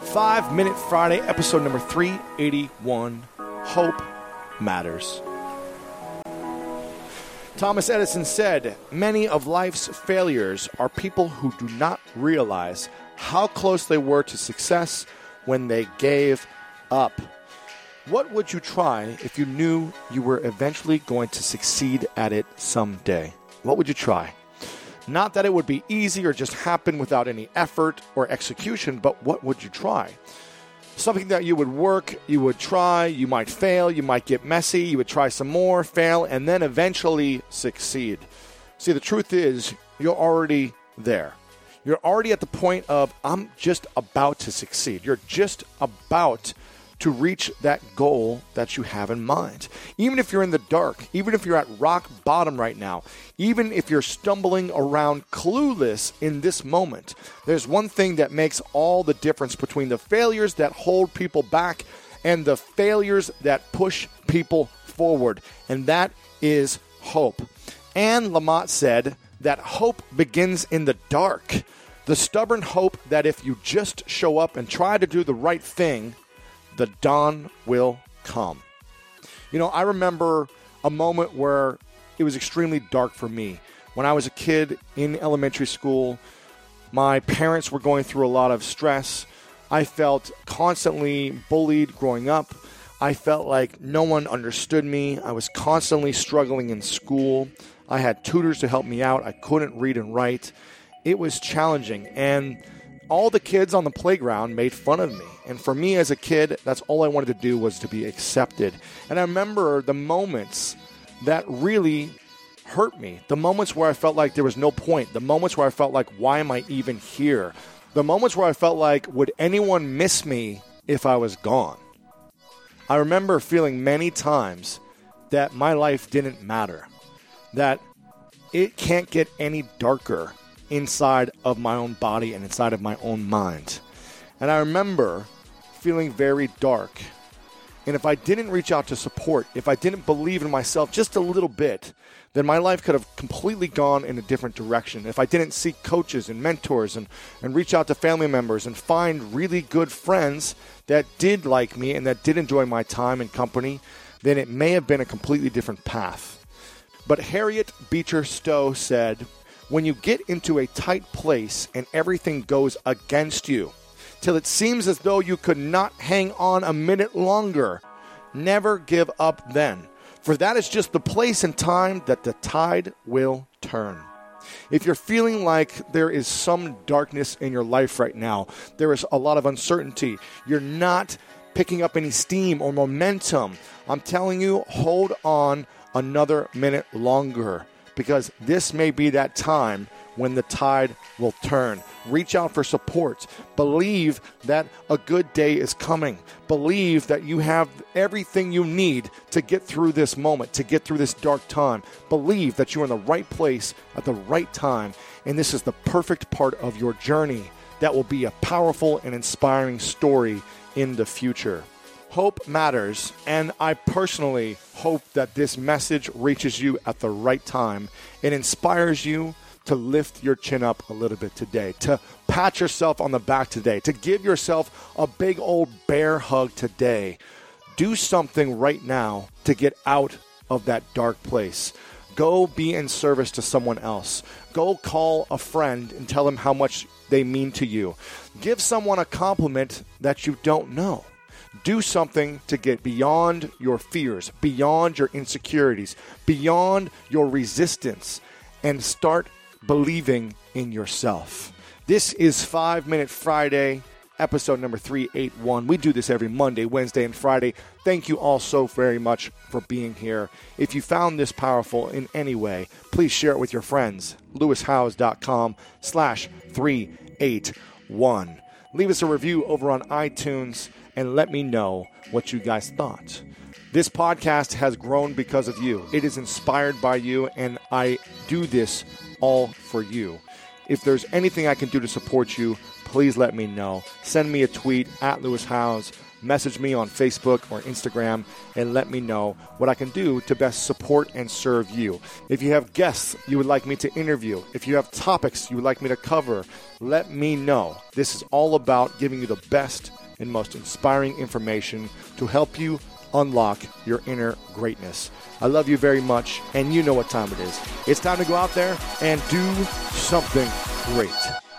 5 Minute Friday, episode number 381, Hope Matters. Thomas Edison said, "Many of life's failures are people who do not realize how close they were to success when they gave up." What would you try if you knew you were eventually going to succeed at it someday? What would you try? Not that it would be easy or just happen without any effort or execution, but what would you try? Something that you would work, you would try, you might fail, you might get messy, you would try some more, fail, and then eventually succeed. See, the truth is, you're already there. You're already at the point of, I'm just about to succeed. You're just about to reach that goal that you have in mind. Even if you're in the dark, even if you're at rock bottom right now, even if you're stumbling around clueless in this moment, there's one thing that makes all the difference between the failures that hold people back and the failures that push people forward, and that is hope. Anne Lamott said that hope begins in the dark. The stubborn hope that if you just show up and try to do the right thing, the dawn will come. You know, I remember a moment where it was extremely dark for me. When I was a kid in elementary school, my parents were going through a lot of stress. I felt constantly bullied growing up. I felt like no one understood me. I was constantly struggling in school. I had tutors to help me out. I couldn't read and write. It was challenging, and all the kids on the playground made fun of me. And for me as a kid, that's all I wanted to do was to be accepted. And I remember the moments that really hurt me, the moments where I felt like there was no point, the moments where I felt like, why am I even here? The moments where I felt like, would anyone miss me if I was gone? I remember feeling many times that my life didn't matter, that it can't get any darker inside of my own body and inside of my own mind. And I remember feeling very dark. And if I didn't reach out to support, if I didn't believe in myself just a little bit, then my life could have completely gone in a different direction. If I didn't seek coaches and mentors and reach out to family members and find really good friends that did like me and that did enjoy my time and company, then it may have been a completely different path. But Harriet Beecher Stowe said, "When you get into a tight place and everything goes against you, till it seems as though you could not hang on a minute longer, never give up then. For that is just the place and time that the tide will turn." If you're feeling like there is some darkness in your life right now, there is a lot of uncertainty, you're not picking up any steam or momentum, I'm telling you, hold on another minute longer, because this may be that time when the tide will turn. Reach out for support. Believe that a good day is coming. Believe that you have everything you need to get through this moment, to get through this dark time. Believe that you're in the right place at the right time, and this is the perfect part of your journey that will be a powerful and inspiring story in the future. Hope matters, and I personally hope that this message reaches you at the right time. It inspires you to lift your chin up a little bit today, to pat yourself on the back today, to give yourself a big old bear hug today. Do something right now to get out of that dark place. Go be in service to someone else. Go call a friend and tell them how much they mean to you. Give someone a compliment that you don't know. Do something to get beyond your fears, beyond your insecurities, beyond your resistance, and start believing in yourself. This is 5 Minute Friday, episode number 381. We do this every Monday, Wednesday, and Friday. Thank you all so very much for being here. If you found this powerful in any way, please share it with your friends. LewisHowes.com/381. Leave us a review over on iTunes and let me know what you guys thought. This podcast has grown because of you. It is inspired by you, and I do this all for you. If there's anything I can do to support you, please let me know. Send me a tweet at Lewis Howes. Message me on Facebook or Instagram and let me know what I can do to best support and serve you. If you have guests you would like me to interview, if you have topics you would like me to cover, let me know. This is all about giving you the best and most inspiring information to help you unlock your inner greatness. I love you very much, and you know what time it is. It's time to go out there and do something great.